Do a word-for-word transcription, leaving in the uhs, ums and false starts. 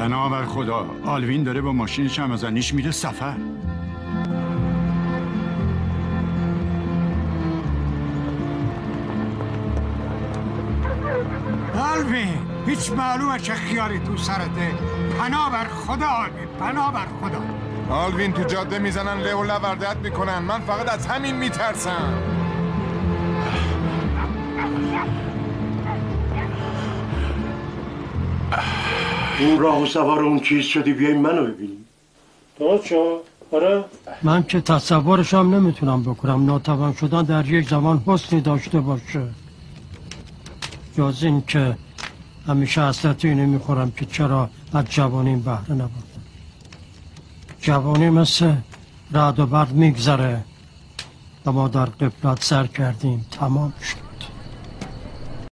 بنابر خدا آلوین داره با ماشین چمازنیش میره سفر. آلوین هیچ معلومه چه خیالی تو سرته. پناه بر خدا آلوین، پناه بر خدا. آلوین تو جاده میزنن له و لوردت میکنن، من فقط از همین میترسم. اون راه و سوار اون چیز شدی، بیایی منو ببینی. درست شد؟ آره؟ من که تصورشم نمیتونم بکنم ناتوان شدن در یک زمان حسنی داشته باشه، جز این که همیشه حسرت اینو میخورم که چرا از جوانیم بهره نبردم. جوانی مثل رعد و برق میگذره و ما در قفلت سر کردیم، تمام شد.